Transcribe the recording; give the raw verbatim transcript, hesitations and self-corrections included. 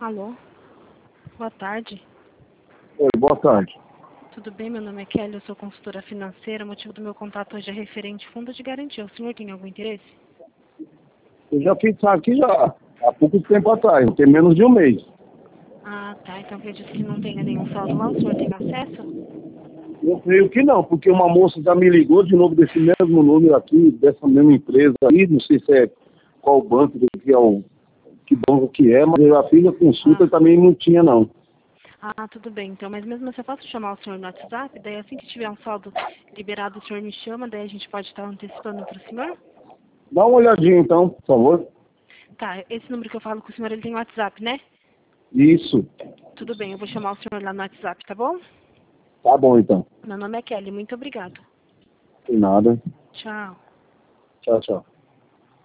Alô? Boa tarde. Oi, boa tarde. Tudo bem? Meu nome é Kelly, eu sou consultora financeira. O motivo do meu contato hoje é referente fundo de garantia. O senhor tem algum interesse? Eu já fiz isso aqui já há pouco tempo atrás, tem menos de um mês. Ah, tá. Então acredito que não tenha nenhum saldo lá. O senhor tem acesso? Eu creio que não, porque uma moça já me ligou de novo desse mesmo número aqui, dessa mesma empresa aí, não sei se é qual banco que é o que banco que é, mas eu já fiz a consulta Ah. e também não tinha não. Ah, tudo bem. Então, mas mesmo assim eu posso chamar o senhor no WhatsApp? Daí assim que tiver um saldo liberado, o senhor me chama, daí a gente pode estar antecipando para o senhor? Dá uma olhadinha então, por favor. Tá, esse número que eu falo com o senhor, ele tem WhatsApp, né? Isso. Tudo bem, eu vou chamar o senhor lá no WhatsApp, tá bom? Tá bom então. Meu nome é Kelly, muito obrigado. Sem nada. Tchau. Tchau, tchau.